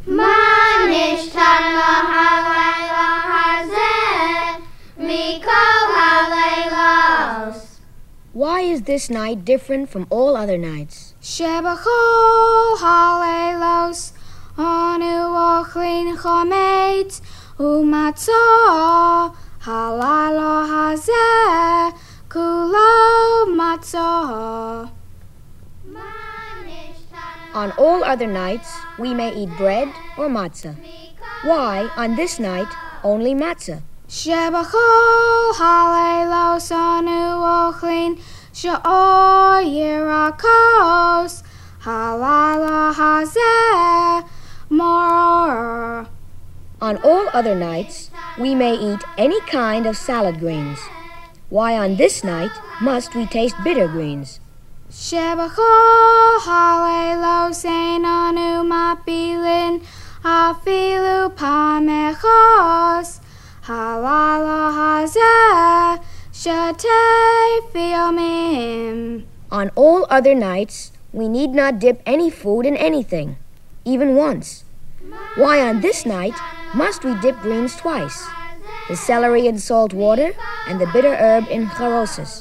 מה נשתנה הלילה הזה מכל הלילות? Why is this night different from all other nights? שבכל הלילות אנו אוכלים חמץ ומצה, הלילה הזה כולו מצה. On all other nights, we may eat bread or matzah. Why, on this night, only matzah? שבכל הלילות אנו אוכלים שאור ירקות, הלילה הזה מרור. On all other nights, we may eat any kind of salad greens. Why, on this night, must we taste bitter greens? שבכל הלילות אין אנו מפעילים אפילו פעם אחת, הלילה הזה שטף ימים. On all other nights, we need not dip any food in anything, even once. Why, on this night, must we dip greens twice? The celery in salt water and the bitter herb in charosis.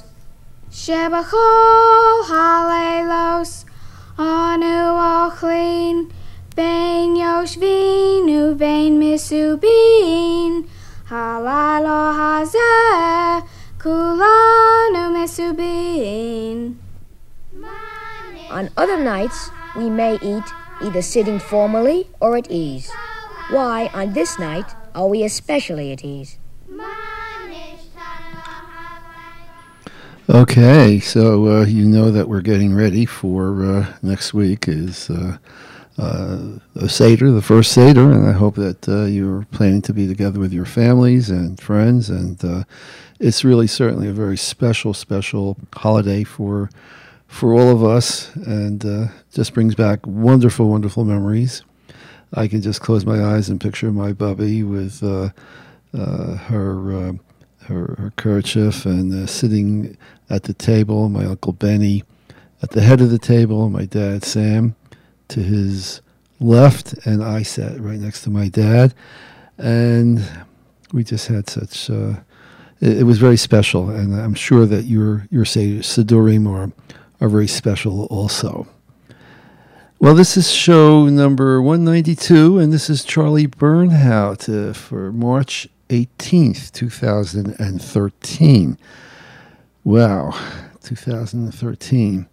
שבכל הלילות אנו אוכלים בין יושבים ובין מסובין, הלילה הזה כולנו מסובין. On other nights, we may eat either sitting formally or at ease. Why, on this night, are we especially at ease? Okay, so you know that we're getting ready for next week is a Seder, the first Seder, and I hope that you're planning to be together with your families and friends, and it's really certainly a very special holiday for all of us, and just brings back wonderful, wonderful memories. I can just close my eyes and picture my Bubby with her kerchief and sitting at the table, my Uncle Benny at the head of the table, my dad Sam to his left, and I sat right next to my dad, and we just had such it was very special, and I'm sure that your Sidurim are very special also. Well, this is show number 192, and this is Charlie Bernhout for March 18th, 2013. Wow, 2013.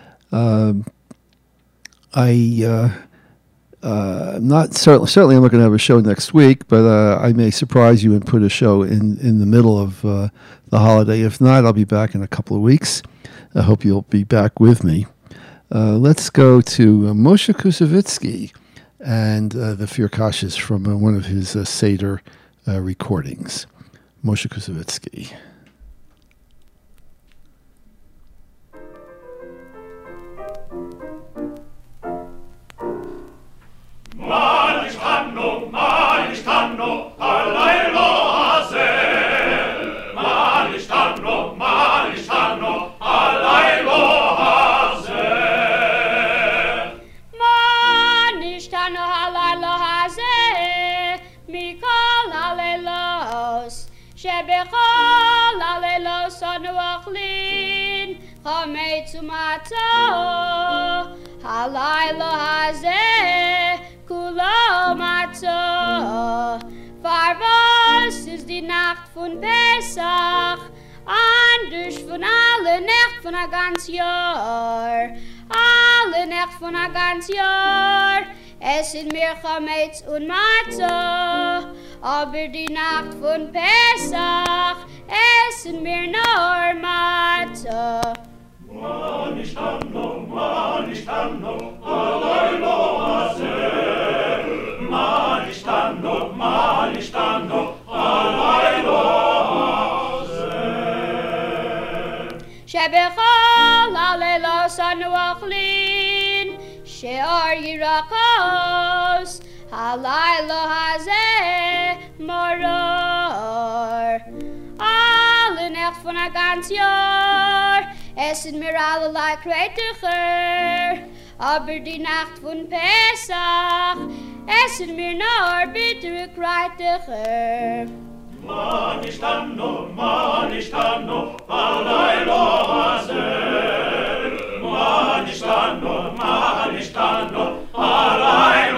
Not certainly I'm not going to have a show next week, but I may surprise you and put a show in the middle of the holiday. If not, I'll be back in a couple of weeks. I hope you'll be back with me. Let's go to Moshe Kusevitsky and the Firkashes from one of his Seder recordings. Moshe Kusevitsky. שבכל הלילות אנו אוכלים חמץ ומצה, הלילה הזה כולו מצה. For was ist die Nacht von Pesach, anders von alle Nacht von a ganz Jahr, alle Nacht von a ganz Jahr. Es sind mir Chametz und Matza, aber die Nacht von Pesach essen wir nur Matza. Man ist Anno, Alaylo Hazel. Man ist Anno, Alaylo Hazel. שבכל הלילות אנו אוכלים שאור ירקות, הלילה הזה מרור. Alle Nacht von a ganz Jahr essen wir allerlei Kräuter, aber die Nacht von Pesach essen mir nur bittere Kreitige. Man ist anno, allein Hazel. Man ist anno, allein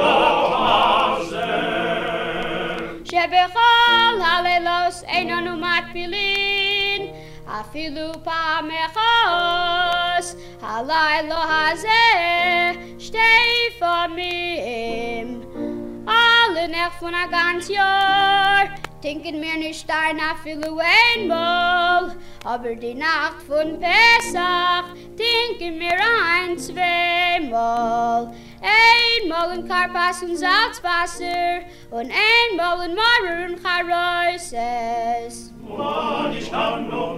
Hazel. Shebechol halelos eino numat pilin, afilu pamechos, halaylo hazeh, steh vor mir. Alle Nacht von a ganz Jahr, denken mir nicht ein afilu einmal, aber die Nacht von Pesach, denken mir ein zweimal. Einmal in Karpas und Salzwasser und einmal in Marmor und Charoises. Man ist anno,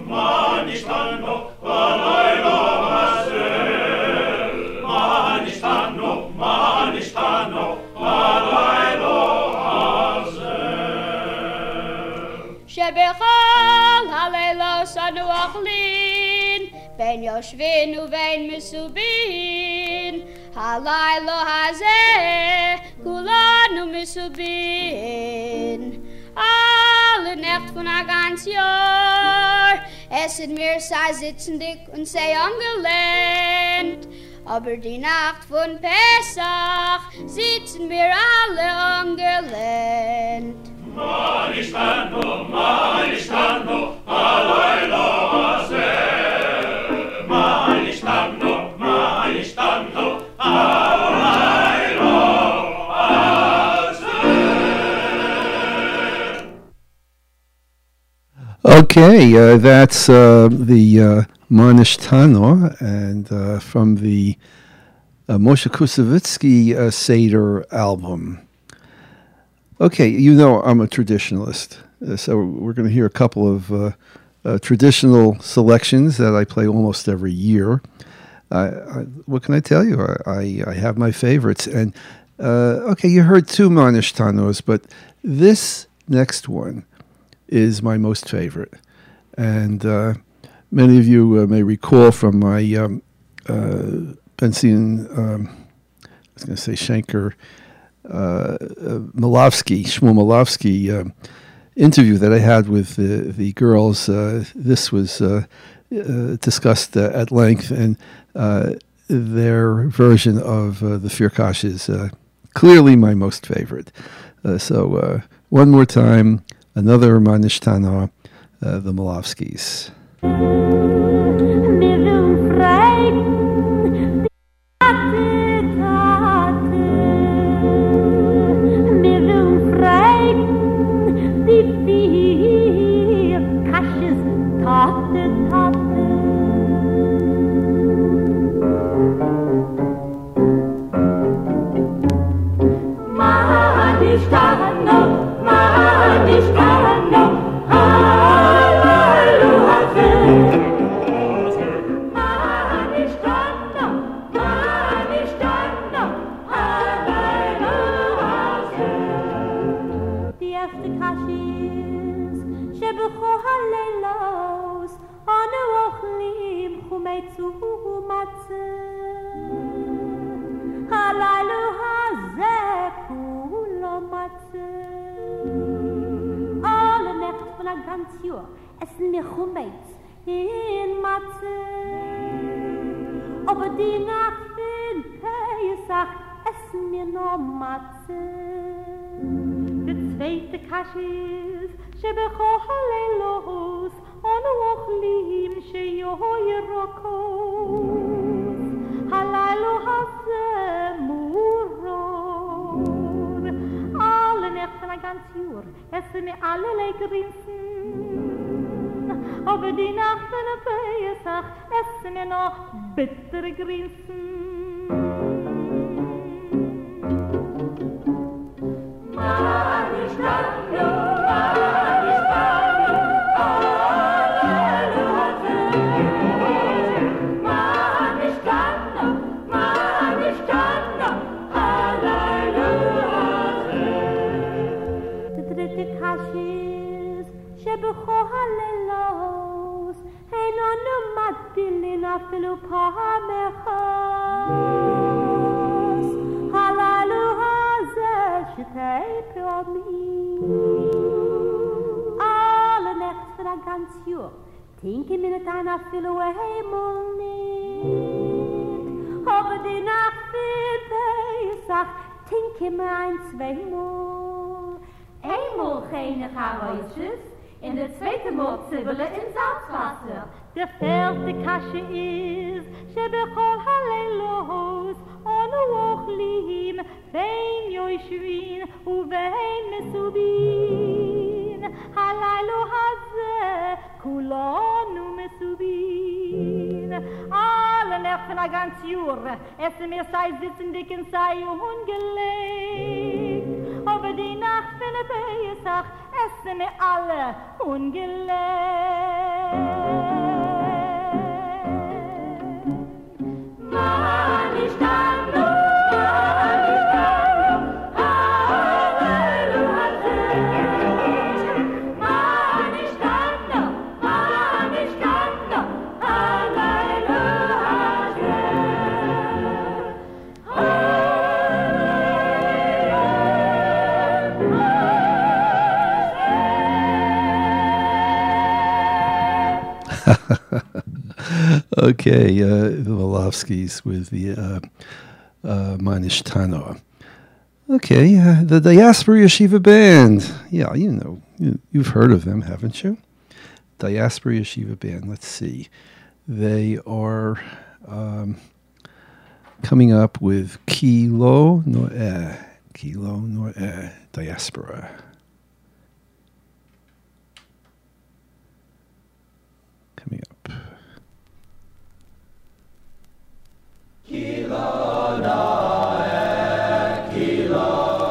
allein Hazel. Man ist anno, allein Hazel. Shebechol halelos anu achlin, ben Yoshvin uvein Misubin, halaylo hazeh, kulanu Misubin. Alle Nacht von a ganz Jahr, essen mir sei sitzen dick und sei angelehnt. Aber die Nacht von Pesach sitzen wir alle angelehnt. Man ist anno, allein Hazel. Man ist anno, allein Hazel. Okay, that's the Manish Tano, and from the Moshe Kusevitsky Seder album. Okay, you know I'm a traditionalist, so we're going to hear a couple of traditional selections that I play almost every year. What can I tell you? I have my favorites. And, okay, you heard two Manish Tanos, but this next one is my most favorite. And many of you may recall from my Benzin, I was going to say Schenker, Shmuel Malovsky interview that I had with the girls. This was discussed at length, and their version of the Firkash is clearly my most favorite. So one more time, another Manish Tana, the Malovskys. Essen mir Chumetz in Matze. Aber die Nacht in Pesach essen mir noch Matze. Der zweite Kasch ist, Shebecho Halelos, Onu Ochlim, Sheyoho Yerokos, Halalu Hazemuror. Alle Nächte ein ganz Jahr essen mir alle Leckerinsen. Aber die Nacht von der Pesach essen wir noch bittere Grinsen. Manish Tano, Manish Tano, Manish Tano, Hallelujah. Der dritte Kasch ist Shebecho Halelos, ein Onomatilin afilu Pamechos. Hallelujah, Alle nacht van een ganz jaar. 10 minuten af viel we hemel niet. Aber die Nacht wird Pesach. 10 ein, 2 Mal. Einmal keine Charoisches. In der zweite Mal zibbelen in Salzwasser. Der vierte Kasche ist, שבכל הלילות אנו אוכלים בין יושבים ובין מסובין. הלילה הזה כולנו מסובין. Alle Nächten ein ganz Jahr, essen wir sei sitzen dick und sei ungelegt. Aber die Nacht von der Pesach essen wir alle ungelegt. Okay, the Volovskys with the Manish Tanor. Okay, the Diaspora Yeshiva Band. Yeah, you know, you've heard of them, haven't you? Diaspora Yeshiva Band. Let's see. They are coming up with Kilo Noeh, Diaspora. Coming up. Kilo Noeh, Kilo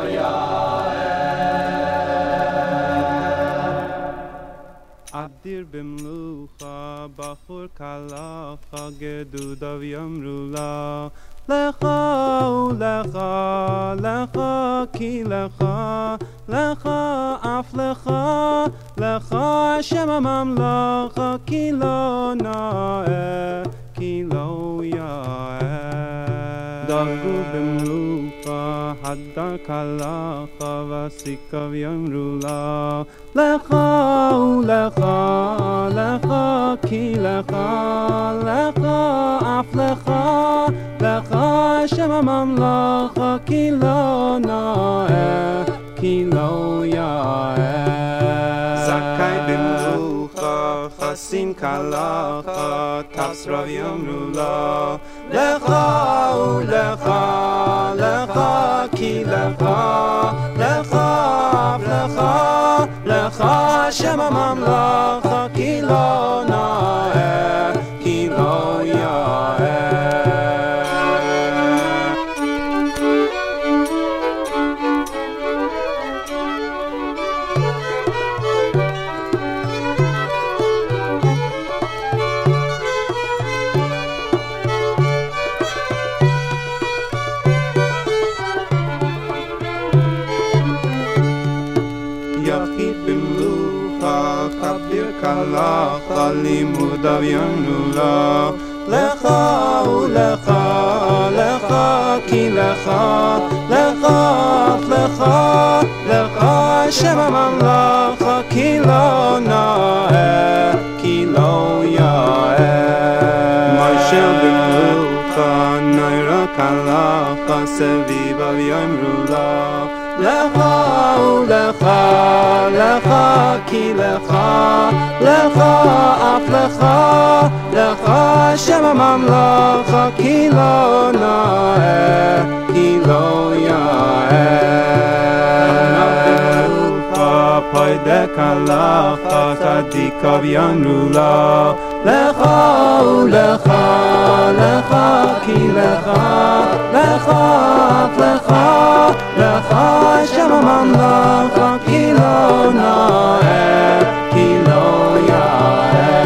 Yaeh. Adir b'mlucha, bachur kalacha, gedudav yamru la. Lecha ulecha, lecha ki lecha, lecha af lecha, lecha Hashem hamamlacha, Kilo Noeh, Kilo Yaeh. Dagu b'mlucha, hadar kalacha, vasikav yamru la. Lecha ulecha, lecha ki lecha, lecha af lecha, lecha Hashem hamamlacha, Kilo Noeh, Kilo Yaeh. Zakai b'mlucha, chasin kalacha, tasrav yamru la. Lecha ulecha, lecha ki lecha, lecha af lecha, lecha Hashem hamamlacha, Kilo Noeh, Kilo Yaeh. Kalacha limudav yamru la. Lecha ulecha, lecha ki lecha, lecha af lecha, lecha Hashem hamamlacha, Kilo Noeh, Kilo Yaeh. Marshal b'mlucha, naira kalacha, sevivav yamru la. Lecha ulecha, lecha ki lecha, lecha af lecha, lecha Hashem hamamlacha, Kilo Noeh, Kilo Yaeh. Poide kalacha, tzadikav yamru la. Lecha ulecha, lecha ki lecha, lecha af lecha, lecha Hashem hamamlacha, Kilo Noeh, Kilo Yaeh.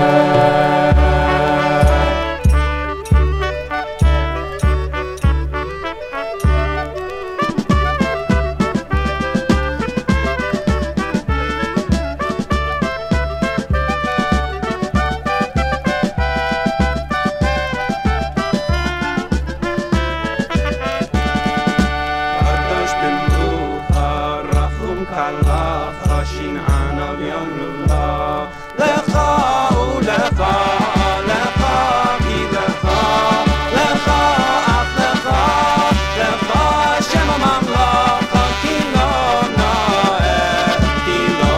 shin'an avyonu la. Lecha ulecha, lecha ki lecha, lecha af lecha, lecha Shem HaMamlacha ki lo na'eh, ki lo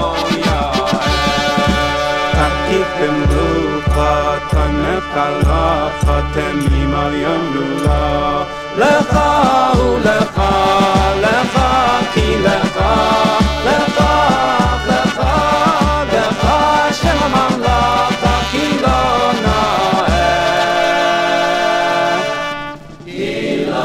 ya'eh. Akifim lucha, tanef kalacha, temim avyonu la. Lecha ulecha, lecha ki lecha, lecha lecha, lecha Shem HaMamlacha ki lo na'eh, ki lo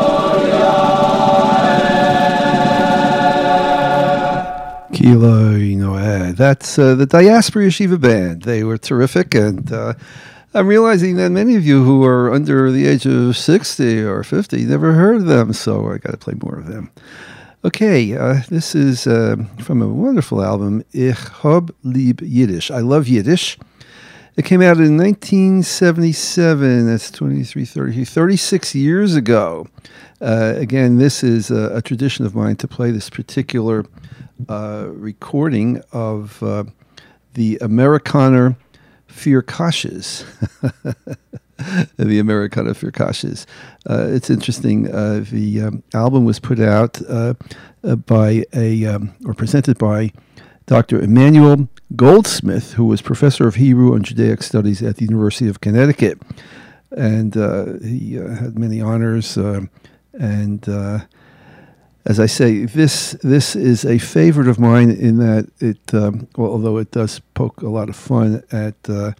Kilo Noah. That's the Diaspora Yeshiva Band. They were terrific, and I'm realizing that many of you who are under the age of 60 or 50 never heard of them, so I got to play more of them. Okay, this is from a wonderful album, Ich hab lieb Yiddish. I love Yiddish. It came out in 1977. That's 36 years ago. Again, this is a tradition of mine to play this particular recording of the Amerikaner Fir Kashes. The Amerikaner Fir Kashes. It's interesting. The album was put out by or presented by Dr. Emmanuel Goldsmith, who was professor of Hebrew and Judaic Studies at the University of Connecticut. And he had many honors. As I say, this is a favorite of mine in that it, although it does poke a lot of fun at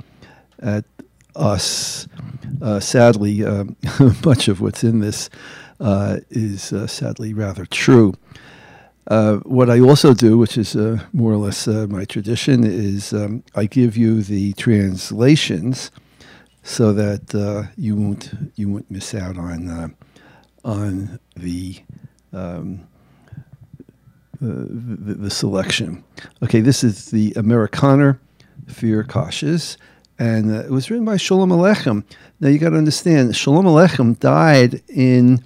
us, sadly, much of what's in this is sadly rather true. What I also do, which is more or less my tradition, is I give you the translations so that you won't miss out on the selection. Okay, this is the Amerikaner Fir Kashes, and it was written by Shalom Aleichem. Now you got to understand, Shalom Aleichem died in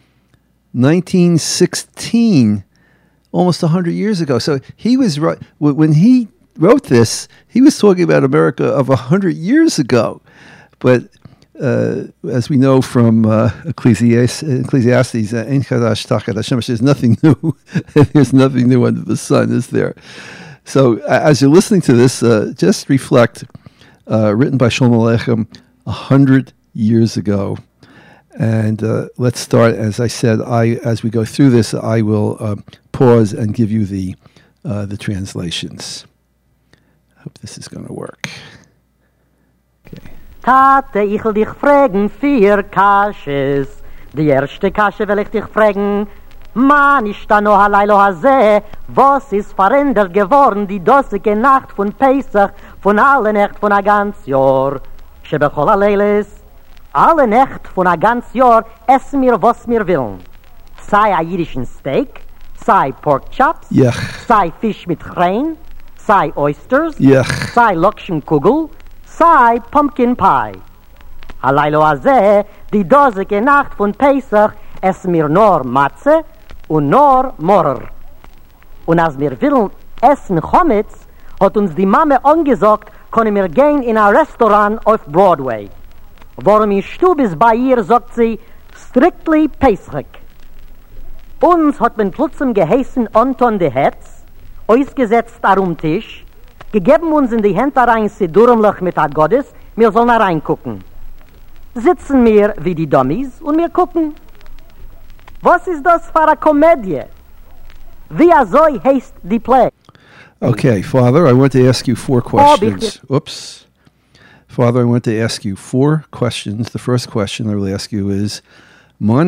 1916, almost 100 years ago. So he was right when he wrote this. He was talking about America of 100 years ago, but as we know from Ecclesiastes, Ein Chadash Tachat Hashem, there's nothing new. There's nothing new under the sun, is there? So as you're listening to this, just reflect, written by Shalom Aleichem 100 years ago. And let's start, as I said, as we go through this, I will pause and give you the translations. I hope this is going to work. Okay. Tate, ich will dich fragen 4 Kashes. Die erste Kasche will ich dich fragen. Man, ich sta no halaylo hazeh. Was ist verändert geworden die dosige Nacht von Pesach, von alle Nacht von a ganz Jahr? Shebechol aleiles. Alle Nacht von a ganz Jahr essen wir, was wir willen. Sei a jüdischen Steak, sei Pork Chops, sei Fisch mit Chrein, sei Oysters, sei Lokschen Kugel, sei Pumpkin Pie. Halaylo azeh, die dosige Nacht von Pesach, essen wir nur Matze und nur Morer. Und als wir willen essen Chometz, hat uns die Mama angesagt, können wir gehen in ein Restaurant auf Broadway. Warum in Stub ist bei ihr, sagt sie, strictly Pesach. Uns hat man plötzlich geheißen Anton de Hetz, ausgesetzt am Tisch, gegeben uns in die Hände rein Sidurmlach mit der Gottes, wir sollen reingucken. Sitzen wir wie die Dummies und wir gucken. Was ist das für eine Komödie? Wie so heißt die Play? Okay, Father, I want to ask you 4 questions. Oops. Father, I want to ask you 4 questions. The first question I will ask you is, why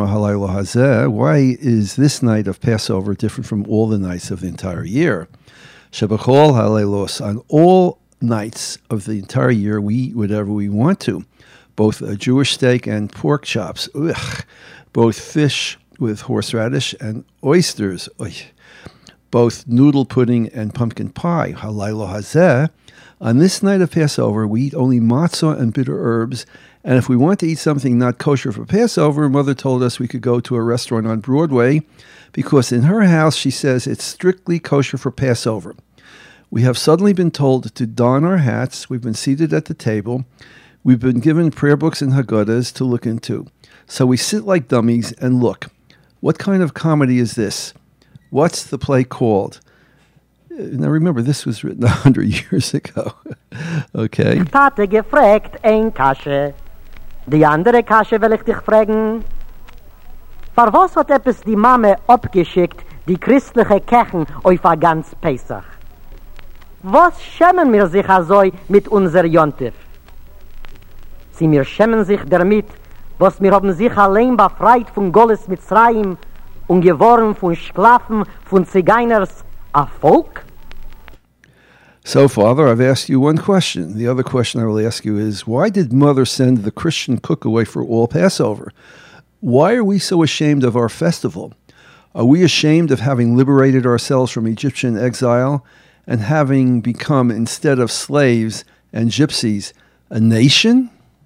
is this night of Passover different from all the nights of the entire year? Shebachol halelos, on all nights of the entire year, we eat whatever we want to, both a Jewish steak and pork chops, both fish with horseradish and oysters, both noodle pudding and pumpkin pie. Halaylo hazeh. On this night of Passover, we eat only matzah and bitter herbs, and if we want to eat something not kosher for Passover, Mother told us we could go to a restaurant on Broadway, because in her house, she says, it's strictly kosher for Passover. We have suddenly been told to don our hats. We've been seated at the table. We've been given prayer books and Haggadahs to look into. So we sit like dummies and look. What kind of comedy is this? What's the play called? Now remember, this was written 100 years ago. Okay. Tate gefragt ein Kasche. Die andere Kasche will ich dich fragen. Vor was hat etwas die Mame abgeschickt, die christliche Kirchen auf a ganz Pesach? Was schämen wir sich also mit unser Jontif? Sie mir schämen sich damit, was wir haben sich allein befreit von Goles Mitzrayim und geworden von Sklaven, von Zigeiners, a Volk? So, Father, I've asked you one question. The other question I will ask you is, why did Mother send the Christian cook away for all Passover? Why are we so ashamed of our festival? Are we ashamed of having liberated ourselves from Egyptian exile and having become, instead of slaves and gypsies, a nation?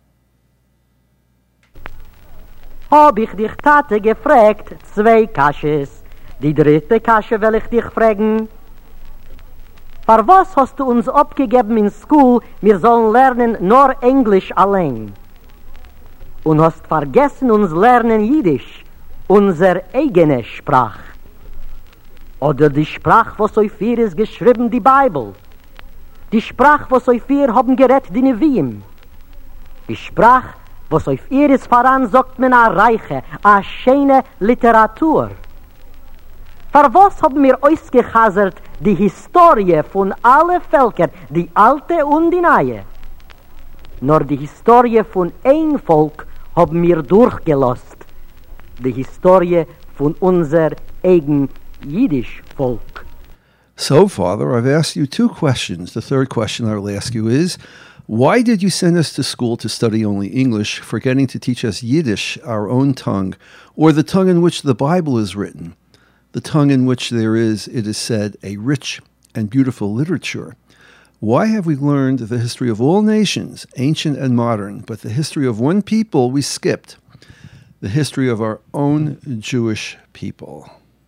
Hab ich dich, Tate, gefragt, 2 Kasches. Die dritte Kasche will ich dich fragen. Für was hast du uns abgegeben in School, wir sollen lernen nur Englisch allein? Und hast vergessen uns lernen Jiddisch, unser eigene Sprach. Oder die Sprach, was auf ihr ist geschrieben, die Bibel. Die Sprach, was auf ihr haben gerett, die Neviim. Die Sprach, was auf ihr ist voran, sagt man a reiche, a schöne Literatur. Für was haben wir ausgehasert die Historie von allen Völkern, die alte und die neue? Nur die Historie von ein Volk haben wir durchgelost. Die Historie von unser eigen Jiddisch Volk. So, Father, I've asked you 2 questions. The third question I will ask you is, why did you send us to school to study only English, forgetting to teach us Yiddish, our own tongue, or the tongue in which the Bible is written, the tongue in which there is, it is said, a rich and beautiful literature? Why have we learned the history of all nations, ancient and modern, but the history of one people we skipped, the history of our own Jewish people?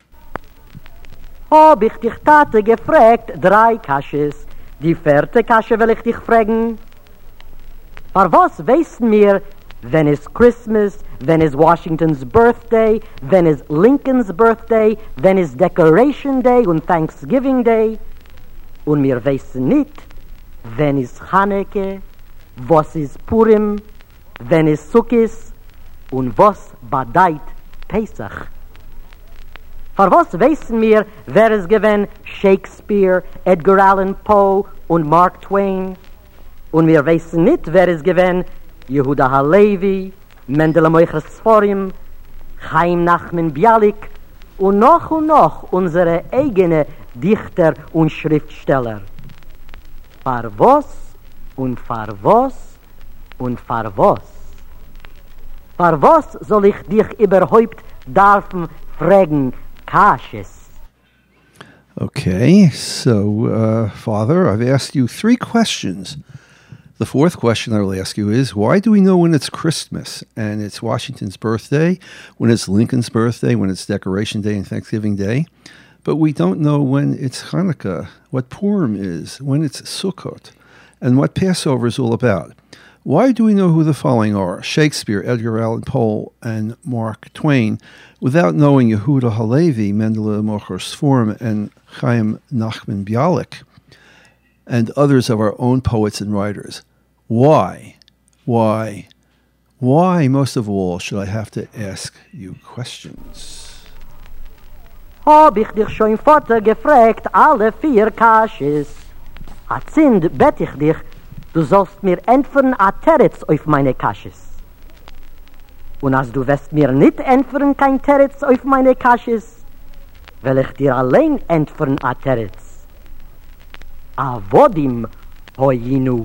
Hab ich dich, Tate, gefragt, 3 Kasches. Die 4. Kasche will ich dich fragen. Für was wissen wir, wenn es Christmas, wenn es Washington's Birthday, wenn es Lincoln's Birthday, wenn es Decoration Day und Thanksgiving Day? Und wir wissen nicht, wenn es Chaneke, was ist Purim, wenn es Sukkis und was badeit Pesach. Für was wissen wir, wer es gewinnt Shakespeare, Edgar Allan Poe und Mark Twain? Und wir wissen nicht, wer es gewinnt Yehuda Halevi, Mendele Moicher Sforim, Chaim Nachman Bialik und noch unsere eigene Dichter und Schriftsteller. Für was und für was und für was? Für was soll ich dich überhaupt dürfen fragen, Kasches? Okay, so, Father, I've asked you 3 questions. The 4th question I will ask you is, why do we know when it's Christmas and it's Washington's birthday, when it's Lincoln's birthday, when it's Decoration Day and Thanksgiving Day, but we don't know when it's Hanukkah, what Purim is, when it's Sukkot, and what Passover is all about? Why do we know who the following are, Shakespeare, Edgar Allan Poe, and Mark Twain, without knowing Yehuda Halevi, Mendele Moicher Sforim, and Chaim Nachman Bialik, and others of our own poets and writers? Why, most of all, should I have to ask you questions? Hab ich dich schon Vater gefragt, alle 4 Kasches. A Zind bett ich dich, du sollst mir entfern a Teretz auf meine Kasches. Und als du wirst mir nicht entfern kein Teretz auf meine Kasches, will ich dir allein entfern a Teretz. Avodim hoyinu.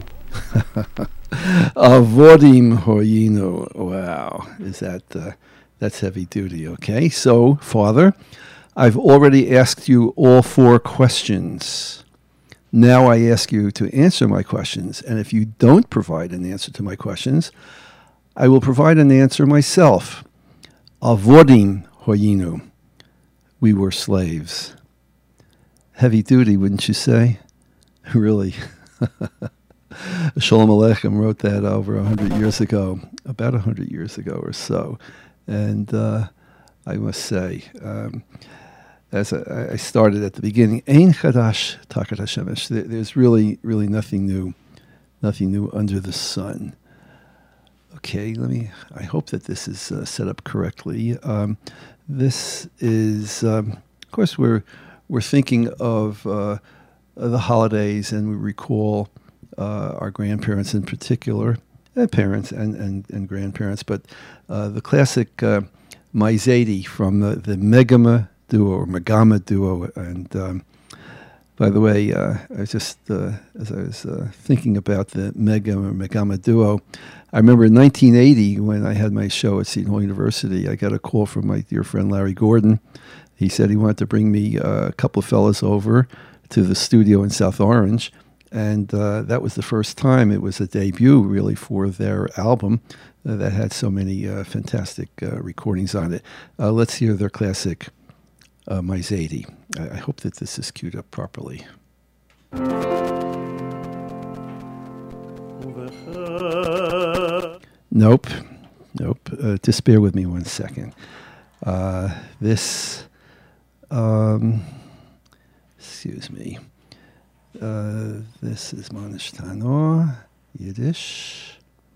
Avodim hoyinu. Wow, is that that's heavy duty? Okay, so Father, I've already asked you all 4 questions. Now I ask you to answer my questions, and if you don't provide an answer to my questions, I will provide an answer myself. Avodim hoyinu. We were slaves. Heavy duty, wouldn't you say? really. Shalom Aleichem wrote that over 100 years ago, about 100 years ago or so. And I must say, as I started at the beginning, Ein Chadash Takat HaShemesh. There's really nothing new under the sun. Okay, I hope that this is set up correctly. This is, of course, we're thinking of the holidays, and we recall our grandparents in particular, parents and grandparents, but the classic Maizedi from the Megama duo or Megama duo. And by the way, I was just, as I was thinking about the Megama duo, I remember in 1980 when I had my show at Seton Hall University, I got a call from my dear friend Larry Gordon. He said he wanted to bring me a couple of fellas over to the studio in South Orange. And that was the first time. It was a debut, really, for their album that had so many fantastic recordings on it. Let's hear their classic, Maizedi. I hope that this is queued up properly. Nope. Just bear with me 1 second. Excuse me. This is Manish Tanor, Yiddish.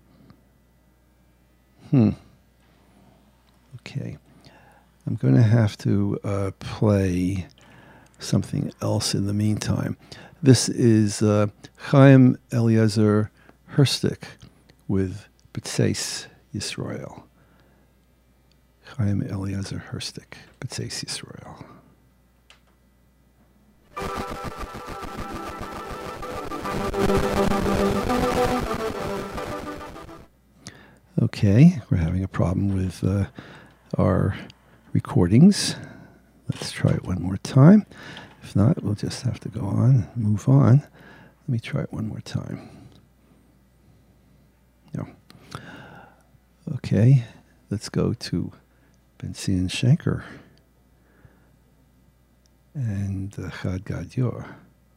Okay. I'm going to have to play something else in the meantime. This is Chaim Eliezer Herstik with B'tzeis Yisrael. Chaim Eliezer Herstik, B'tzeis Yisrael. Okay, we're having a problem with our recordings. Let's try it one more time. If not, we'll just have to move on. Let me try it one more time. No. Okay, let's go to Ben-Zion Shenker and Chad Gad Yor.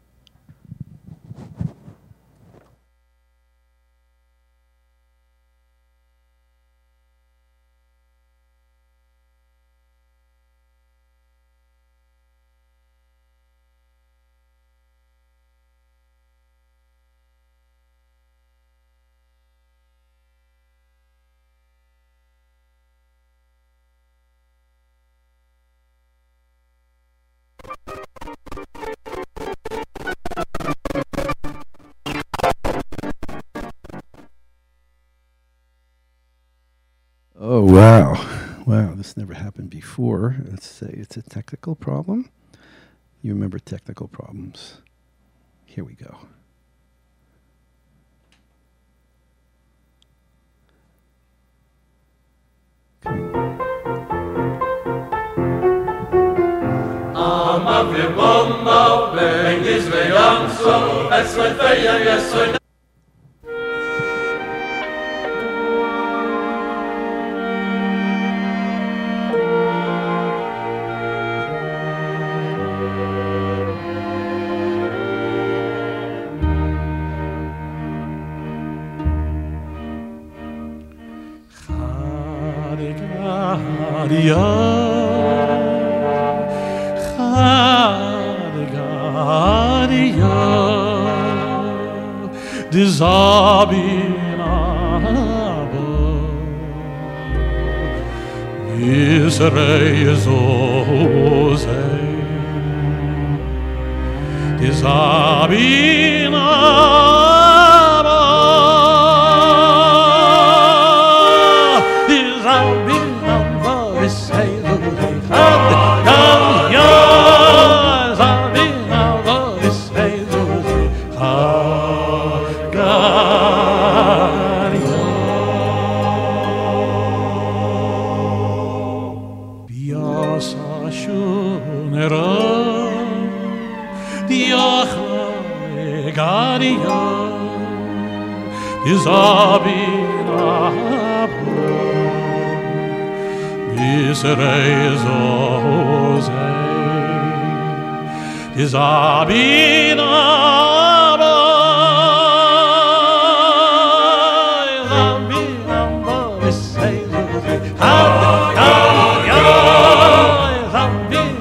Oh, wow. Wow, this never happened before. Let's say it's a technical problem. You remember technical problems. Here we go. Zabina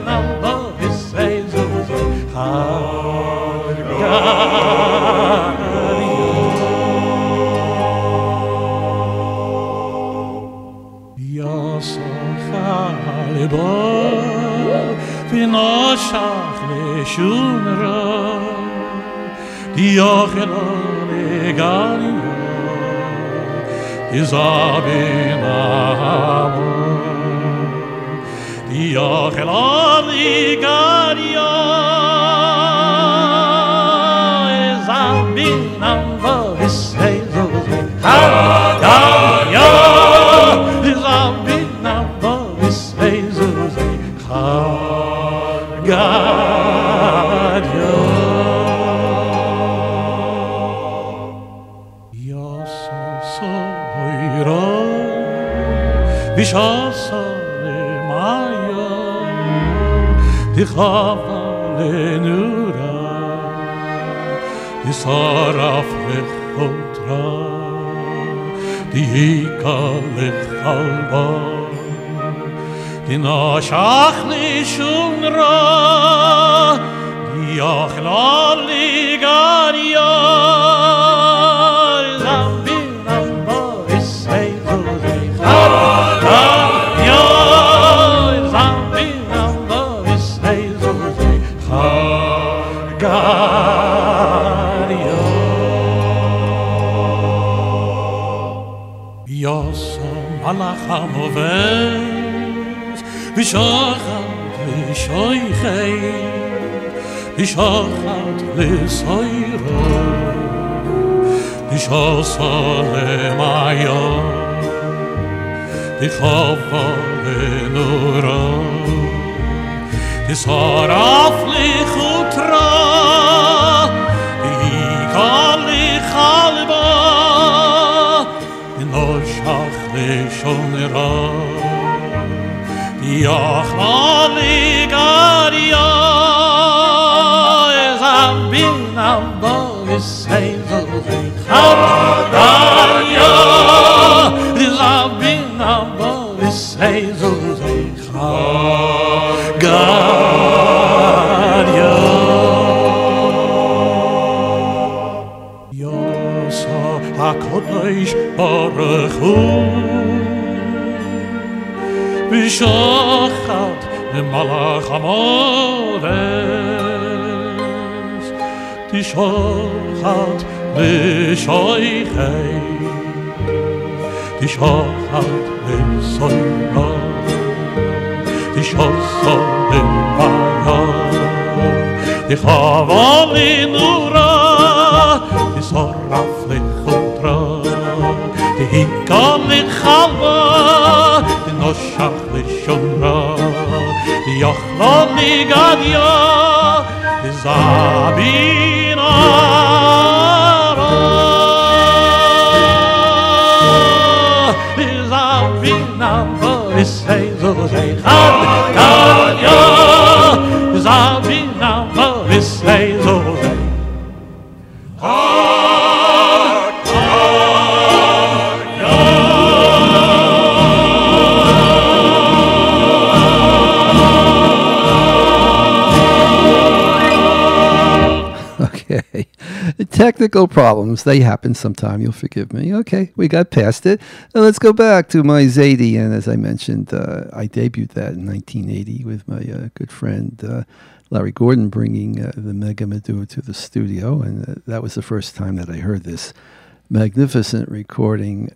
Technical problems, they happen sometime. You'll forgive me. Okay, we got past it. Now let's go back to my Zadie. And as I mentioned, I debuted that in 1980 with my good friend Larry Gordon bringing the Mega Madua to the studio. And that was the first time that I heard this magnificent recording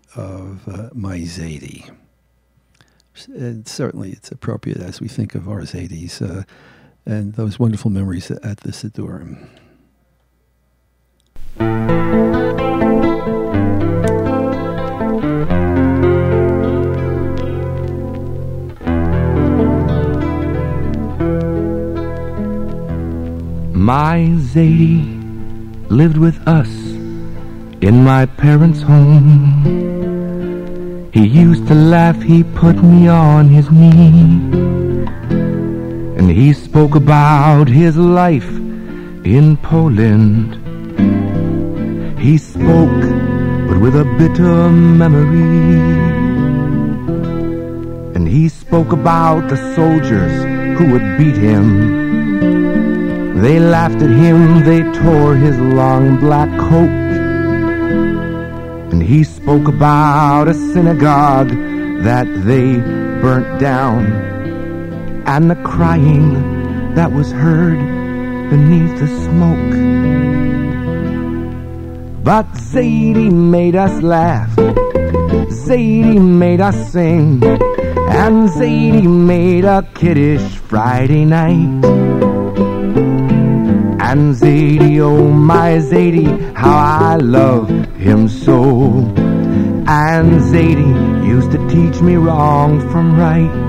of my Zadie. And certainly it's appropriate as we think of our Zadies and those wonderful memories at the Sidurim. My Zadie lived with us in my parents' home. He used to laugh, he put me on his knee, and he spoke about his life in Poland. He spoke, but with a bitter memory. And he spoke about the soldiers who would beat him. They laughed at him, they tore his long black coat, and he spoke about a synagogue that they burnt down, and the crying that was heard beneath the smoke. But Zadie made us laugh, Zadie made us sing, and Zadie made a kiddish Friday night. And Zadie, oh my Zadie, how I love him so. And Zadie used to teach me wrong from right.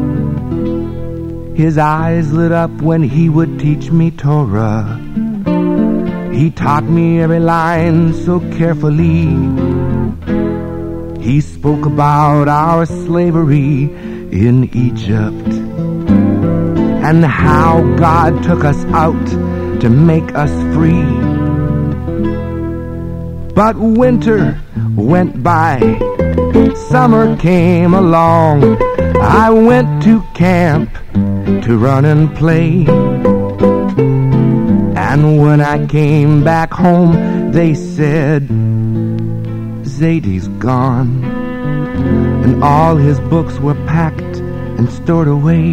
His eyes lit up when he would teach me Torah. He taught me every line so carefully. He spoke about our slavery in Egypt, and how God took us out to make us free. But winter went by, summer came along. I went to camp to run and play, and when I came back home, they said, Zadie's gone, and all his books were packed and stored away.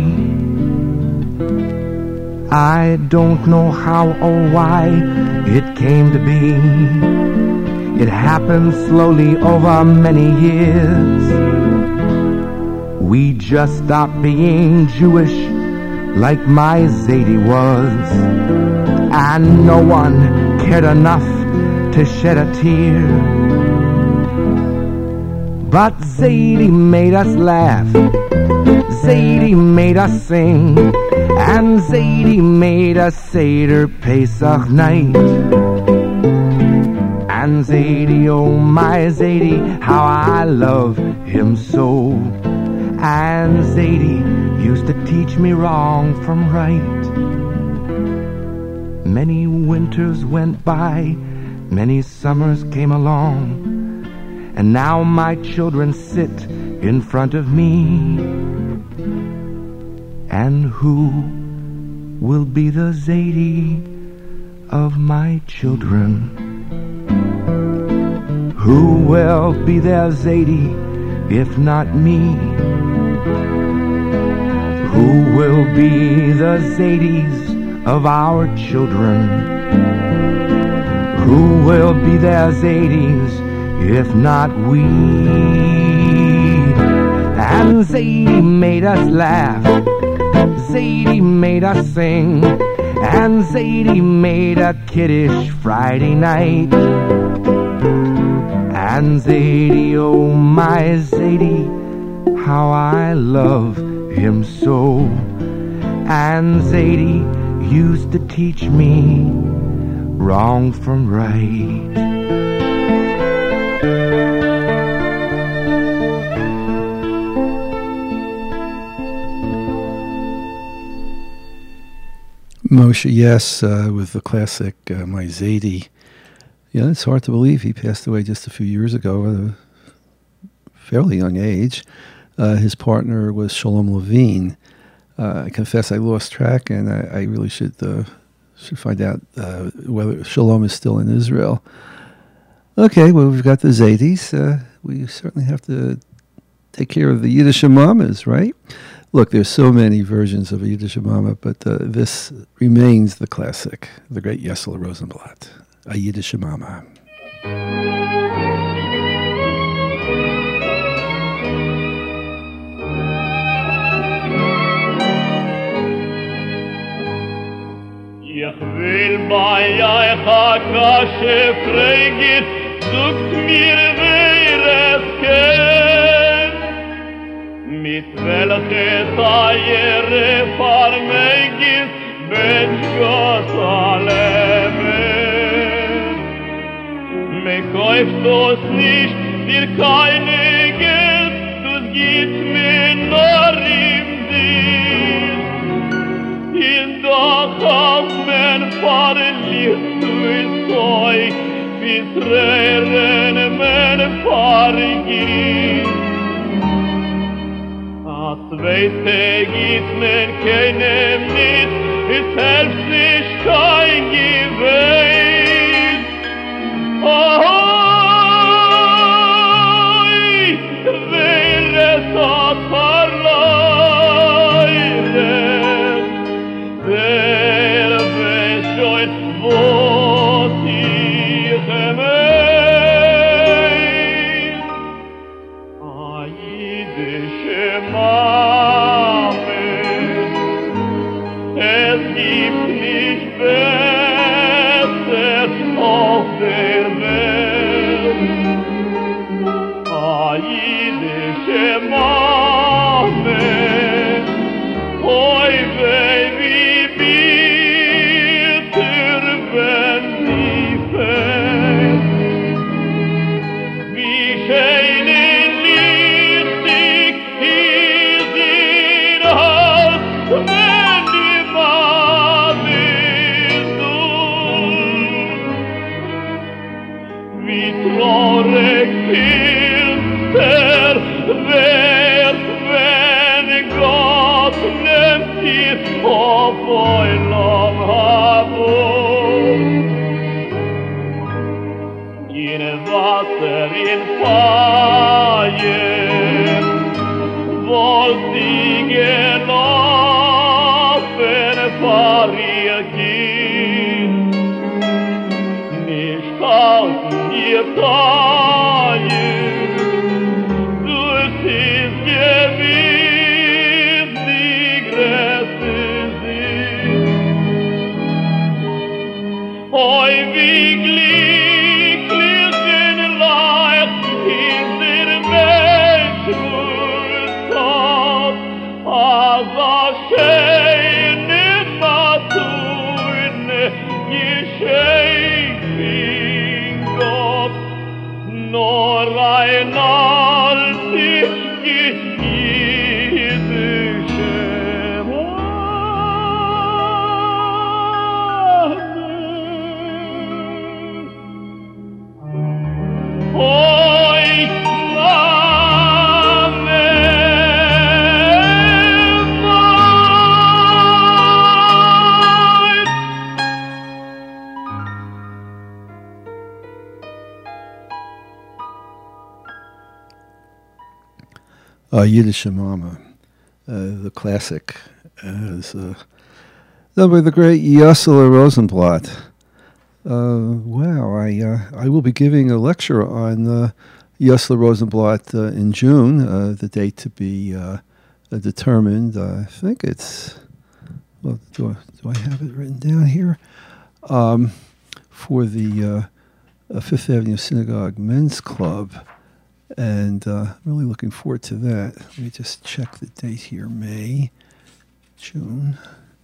I don't know how or why it came to be. It happened slowly over many years. We just stopped being Jewish like my Zadie was, and no one cared enough to shed a tear. But Zadie made us laugh, Zadie made us sing, and Zadie made us Seder Pesach night. And Zadie, oh my Zadie, how I love him so. And Zadie used to teach me wrong from right. Many winters went by, many summers came along, and now my children sit in front of me. And who will be the Zadie of my children? Who will be their Zadie if not me? Who will be the Zadies of our children? Who will be their Zadies if not we? And Zadie made us laugh, Zadie made us sing, and Zadie made a kiddish Friday night. And Zadie, oh my Zadie, how I love him so. And Zadie used to teach me wrong from right. Moshe Yes with the classic My Zadie. Yeah, it's hard to believe he passed away just a few years ago at a fairly young age. His partner was Shalom Levine. I confess I lost track, and I really should find out whether Shalom is still in Israel. Okay, well, we've got the Zadies. We certainly have to take care of the Yiddish mamas, right? Look, there's so many versions of a Yiddish mama, but this remains the classic, the great Yessel Rosenblatt, a Yiddish mama. Ich will bei euch a Kasche fragen, sucht mir wer es kennt, mit welcher Teiere Farmegis ben Gott allemet. Me kauft uns nicht für keine Geld, das gibt mir nur im Dienst. In doch als men verliert durch euch, bis Tränen men vergießt. Heute geht mir keinem nicht, es hilft sich kein Gewinn. Ahoi, wer es hat verloren, der weiß schon, was ich mein. Aidische Mame, es gibt nicht besser auf der Welt. Aidische Mame, oi weh wie bitter, wenn sie fällt. Wie schön und lichtig ist ihr Haus, wenn die Mann ist wie traurig finster wird, wenn Gott nimmt sie auf ein Habund. In Wasser, in Feuer, wollt sie gelaufen vor ihr Kind. Nicht halten ihr Teuer, durch ist gewiss die größte Sinn. Oi, wie glücklich in Leid ist der Mensch Gott, als schöne Natur geschenkt in Gott, nur ein altes jüdische Oi, Mame, Yiddish Mama, the classic, is done by the great Yossele Rosenblatt. Wow, I will be giving a lecture on Yossele Rosenblatt in June, the date to be determined. I think it's, well, do I have it written down here? For the Fifth Avenue Synagogue Men's Club. And I'm really looking forward to that. Let me just check the date here. May, June.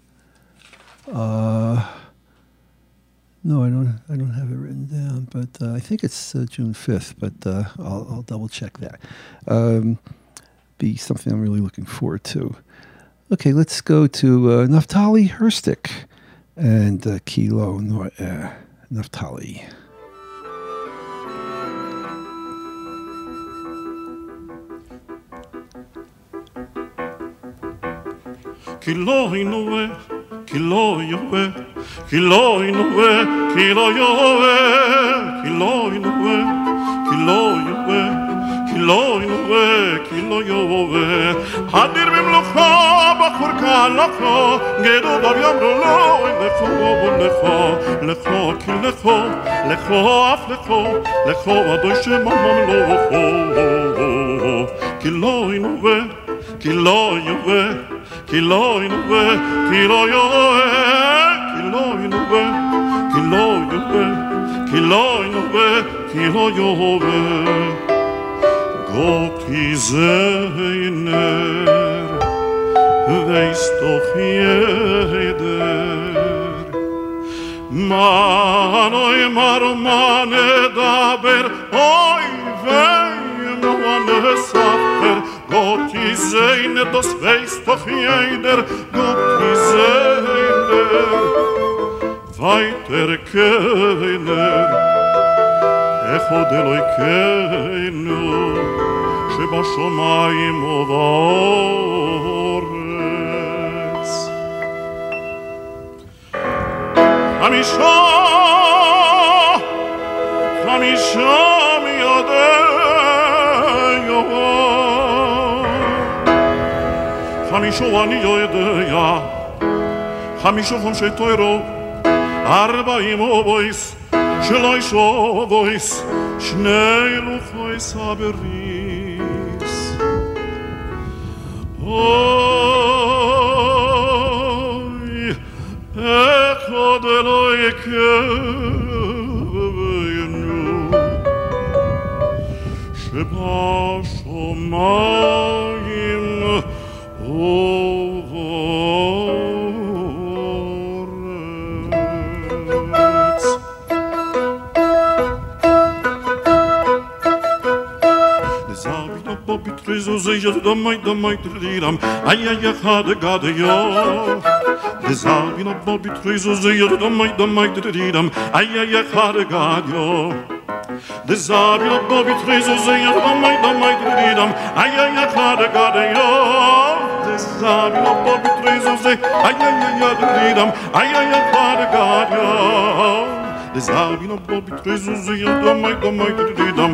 No, I don't have it written down, but I think it's June 5th. But I'll double check that. Be something I'm really looking forward to. Okay, let's go to Naftali Herstik and Kilo Naftali. Kilo inoue, kilo yoe, kilo inoue, kilo yoe, kilo inoue, kilo yoe, kilo inoue, kilo yoe. Hadir bimlocha b'chorka lecho, gedo bar yamro lo, lecho, ki lecho af lecho adoy shemamam lo. Kilo inoue, kilo yoe. Kilo inoue, kilo yoe, kilo inoue, kilo yoe, kilo inoue, kilo yoe. Gott is einer, weiß doch jeder. Man oi marmane daber, oi vei no ane safer. Gott is einer, das weiß doch jeder. Gott is einer, weiter keiner. Echod Elokeinu, שבשמיים ובארץ. חמישו אני יודע, חמישו חומשי תוירו, 40 אובויס, שלוש אובויס, שני לוחויס הבריס. אוי, איך עוד אלוהי יקבנו, שבשומיים אורץ. דזאבינו בו בתריזו זה ידמי דמי תרידם, איי איי אחד גד יו. דזאבינו בו בתריזו זה ידמי דמי תרידם, איי איי אחד גד יו. The Zabio Bobby Trezo Zayat Damai Damai Tridam, Ayaya Kada Gadayo. The Zabio Bobby Trezo Zay, Ayaya Tridam, Ayaya Kada Gadayo. The Zabio Bobby Trezo Zayat Damai Damai Tridam.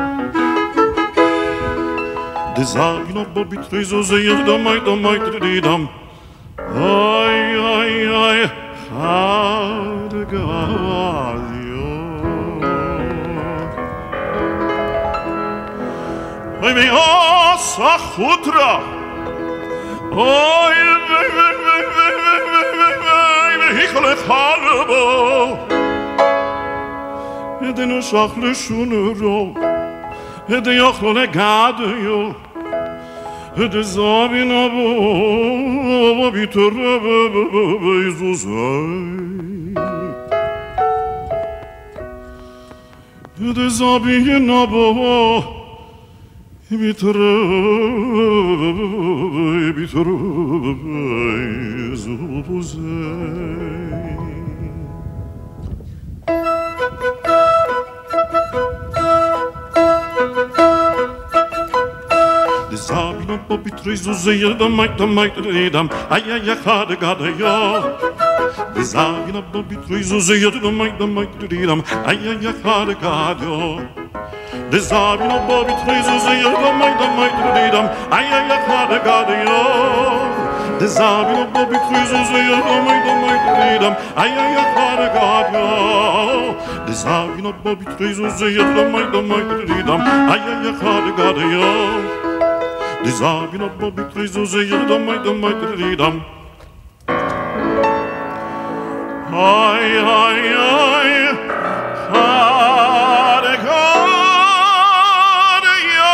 The Zabio Bobby Trezo Zayat Damai Damai Tridam. Ay, ay, ay, Kada Gadayo. Oy me asa khutra Oy me hikhle khalbo Edenu shakhle shunuro Ede yakhlo le gadyo Ede zabina bo biturbe izuzay Ede zabina bo Biturbe zubuzay Zabino Bobby Trezo Zayat Damai Damai Tridam, Ayaya Kada Gadayo. The Zabino Bobby Trezo Zayat Damai Damai Tridam, Ayaya Kada Gadayo. The Zabino Bobby Trezo Zayat Damai Damai Tridam, Ayaya Kada Gadayo. The Zabino Bobby Trezo Zayat Damai Damai Tridam, Ayaya Kada Gadayo. The Zabino Bobby Trezo Zayat Damai Damai Tridam, Ayaya Kada Gadayo. The Zabino Bobby Trezo Zayat Damai Damai Tridam. Ay, ay, ay, Kada Gadayo.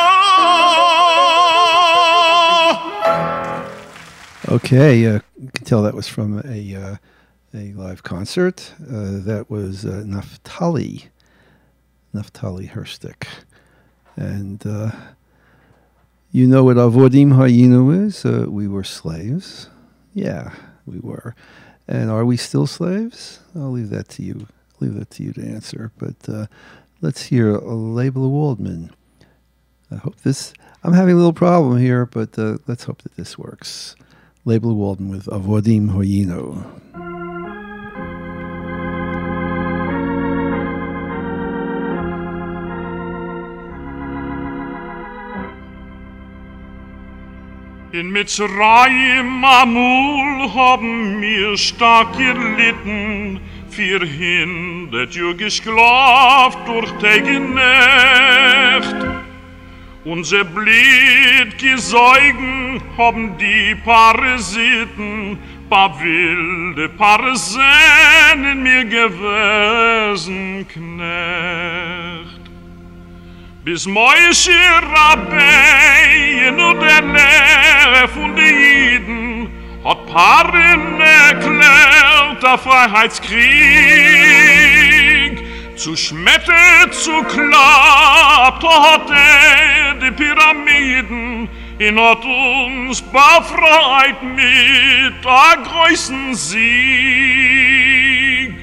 Okay, you can tell that was from a live concert. That was Naftali Herstick. And you know what Avodim Hayinu is? We were slaves. Yeah, we were. And are we still slaves? I'll leave that to you. Leave that to you to answer. But let's hear Leibler Waldman. I hope this. I'm having a little problem here, but let's hope that this works. Leibler Waldman with Avodim Hayinu. In Mitzrayim amul haben wir stark gelitten, verhindert ihr geschlaft durch Tag und Nacht. Unser Blut gesäugen haben die Parasiten, paar wilde Parasiten in mir gewesen Knecht. Bis Moshe Rabbeinu der Lehrer von den Jiden hat Paaren erklärt der Freiheitskrieg. Zu Schmette, zu klappt hat die Pyramiden und hat uns befreit mit der größten Sieg.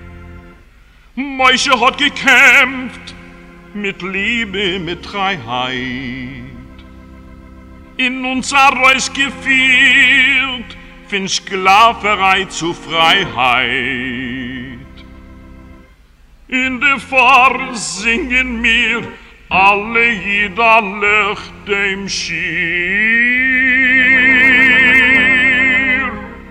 Moshe hat gekämpft mit Liebe, mit Freiheit, in unser Reich geführt, von Sklaverei zu Freiheit. in de Fahrt singen mir alle jidalich dem Schir.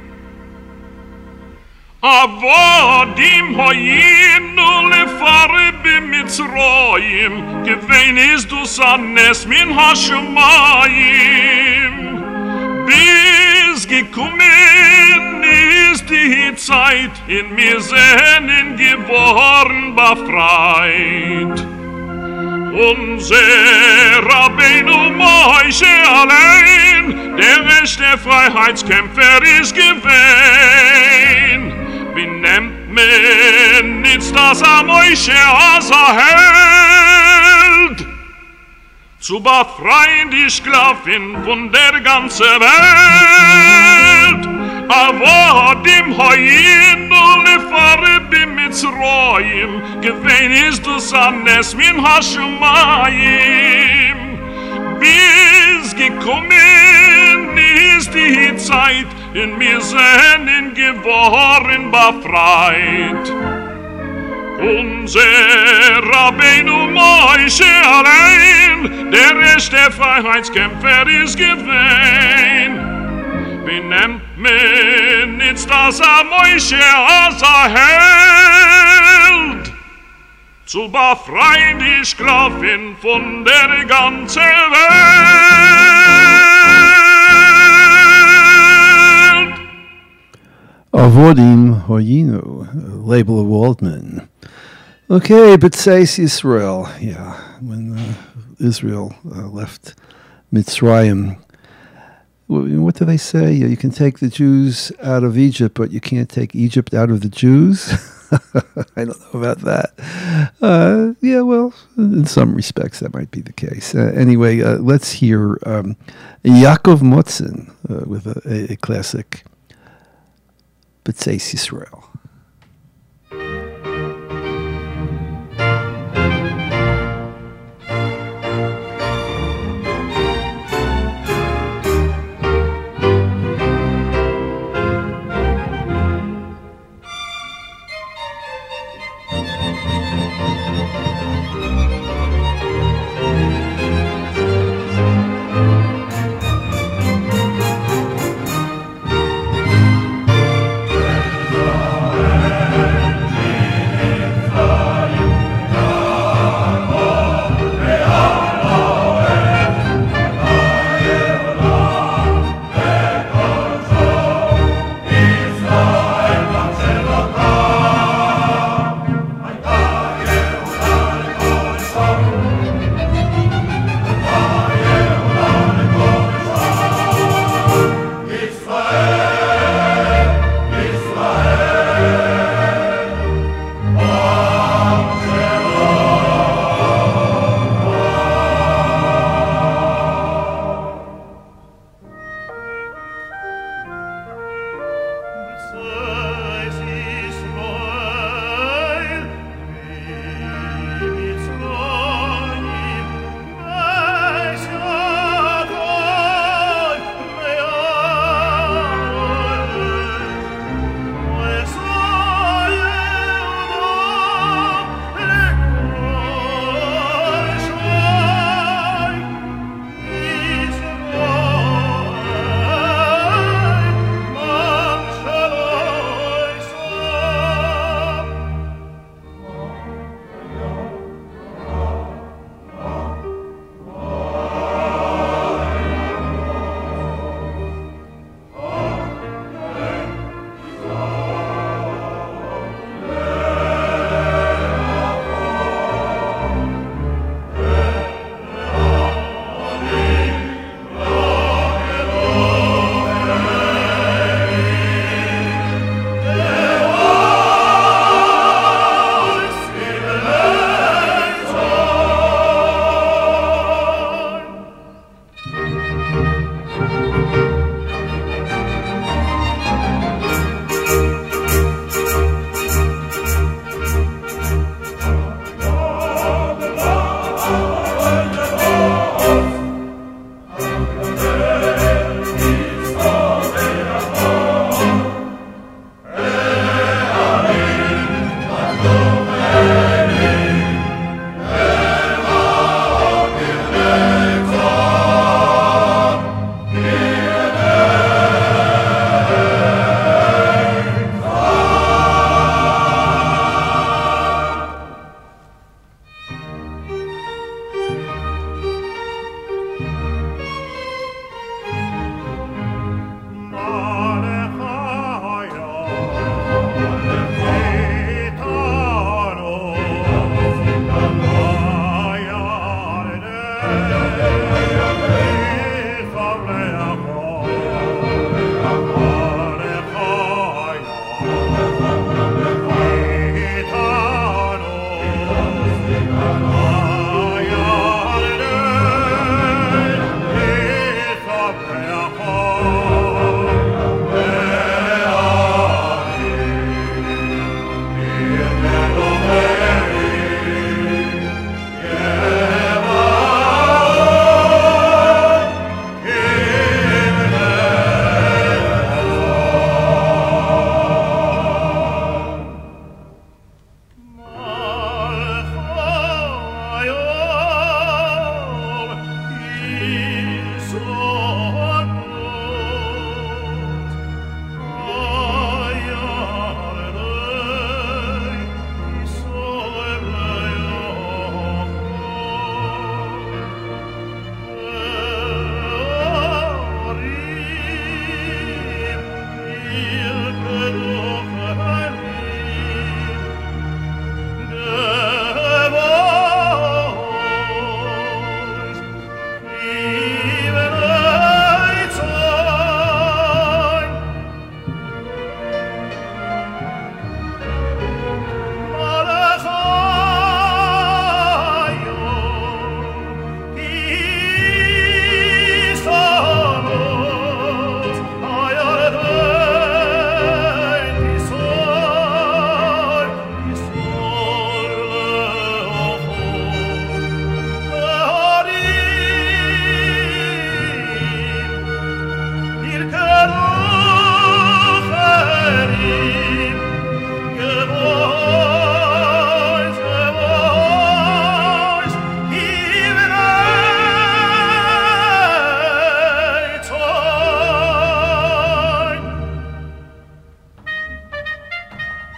Avodim hoyinu lefare b'Mitzrayim, gewein is du sanes min hashemayim. Bis gekommen ist die Zeit, in mir sehnen geworden befreit. Unser Rabbeinu Moshe allein, der echte Freiheitskämpfer ist gewesen. Wie nennt man nicht das Moshe als Held? Zu befreien die Sklaven von der ganzen Welt. Aber dem Hoyinu lefare b'Mitzrayim, gewein ist du sanes min hashemayim. Bis gekommen ist die Zeit, in mir sehnen geworden befreit. Unser Rabbeinu Moshe allein, der echte Freiheitskämpfer ist gewesen. Wie nennt man jetzt das Moshe als Held? Zu befreien die Sklaven von der ganzen Welt. Avodim Hoyinu, label of Waldman. Okay, B'tzeis Yisrael. Yeah, when Israel left Mitzrayim. What do they say? You can take the Jews out of Egypt, but you can't take Egypt out of the Jews? I don't know about that. Yeah, well, in some respects that might be the case. Anyway, let's hear Yaakov Motzen with a classic, B'tzeis Yisrael.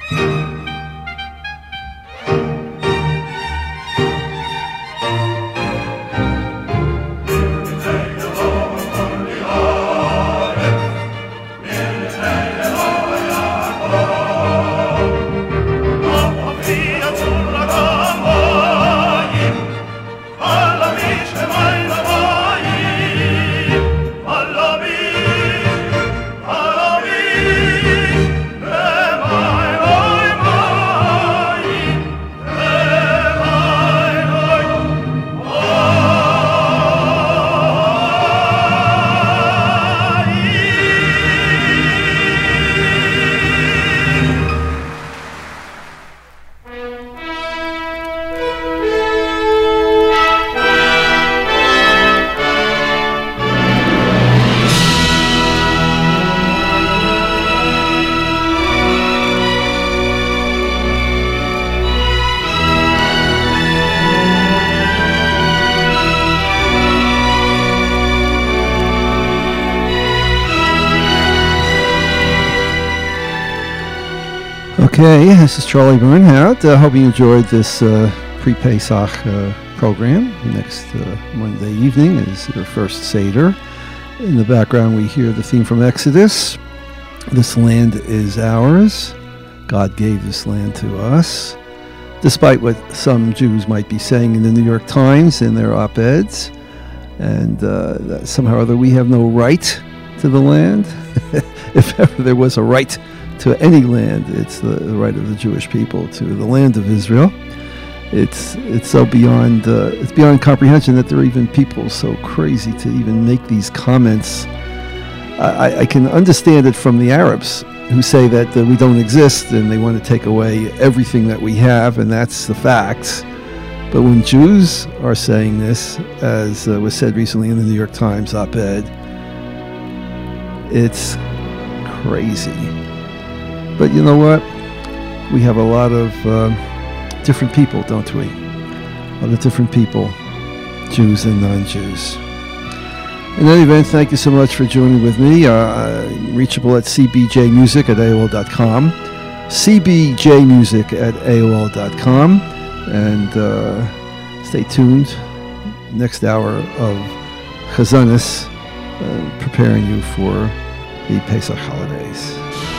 Okay, this is Charlie Bernhardt. I hope you enjoyed this pre-Pesach program. Next Monday evening is your first Seder. In the background, we hear the theme from Exodus. This land is ours. God gave this land to us. Despite what some Jews might be saying in the New York Times in their op-eds, and that somehow or other we have no right to the land. If ever there was a right to any land, it's the right of the Jewish people to the land of Israel. It's so beyond it's beyond comprehension that there are even people so crazy to even make these comments. I can understand it from the Arabs who say that we don't exist and they want to take away everything that we have, and that's the facts. But when Jews are saying this, as was said recently in the New York Times op-ed, it's crazy. But you know what? We have a lot of different people, don't we? A lot of different people, Jews and non-Jews. In any event, thank you so much for joining with me. Reachable at cbjmusic@aol.com, cbjmusic@aol.com, and stay tuned. Next hour of Chazanis, preparing you for the Pesach holidays.